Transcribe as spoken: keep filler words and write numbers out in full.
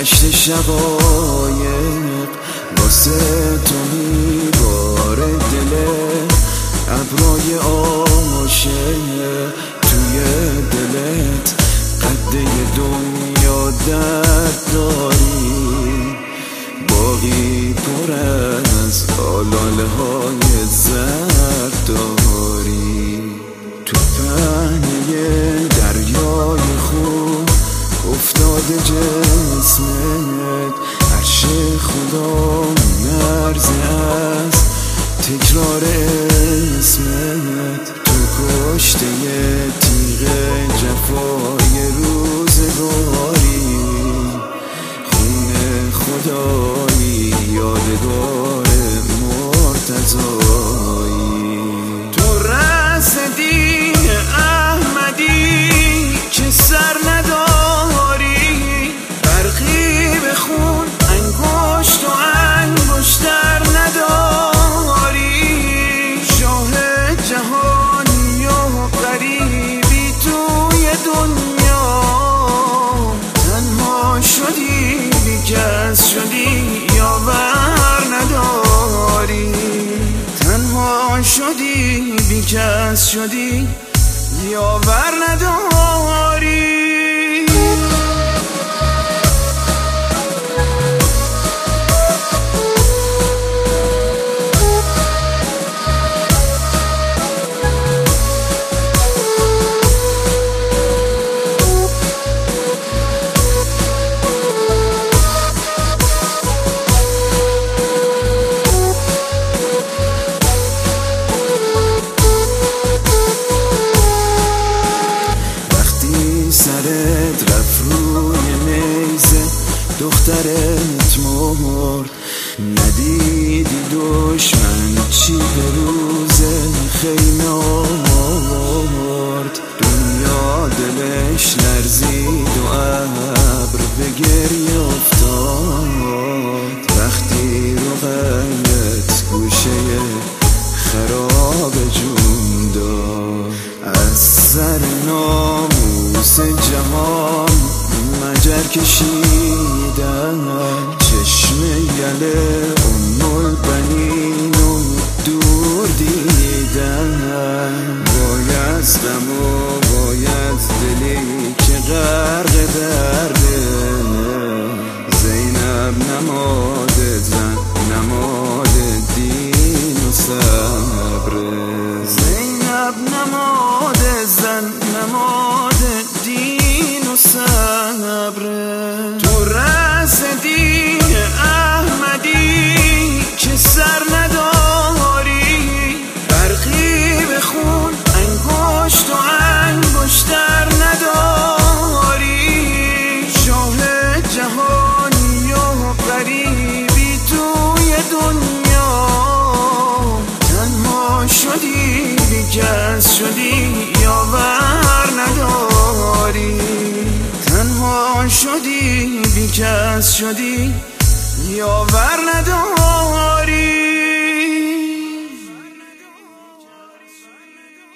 دشت شقایق واسه تو میباره دله، ابرای عاشق توی دلت، قده دنیا درد داری، باقی پر از آلاله های زرد داری. تو پهنه دریای خون افتاده جسمت، عرش خدا مرزه از تکرار اسمت. تو کشته تیغ جفای روزگاری، خون خدایی یادگار مرتضایی. تو رسدی احمدی که سر نداری، برقی به خون انگشت و انگشتر نداری. شاه جهانی و غریبی توی دنیا، تنها شدی بیکس شدی یاور نداری. تنها شدی بیکس شدی یاور نداری. سرت رفت روی میزه دخترت مرد، ندیدی دشمن چی به روز خیمه آورد. دنیا دلش لرزید و ابر به گریه افتاد، وقتی رو قلبت گوشه خراب جون داد. از سر ناموس جهان مجر کشیدن، چشم یله ام البنین و دور دیدن. بایستم و باید دلی که غرق درده، زینب نماد زن نماد دین و صبره. زینب نماد زن نماد دین و صبره. تو رسدی احمدی که سر نداری، برقی به خون انگشت و انگشتر نداری. شاه جهانی و غریبی توی دنیا، تنها شدی بیکس شدی یاور نداری. تنها شدی بیکس شدی یاور نداری.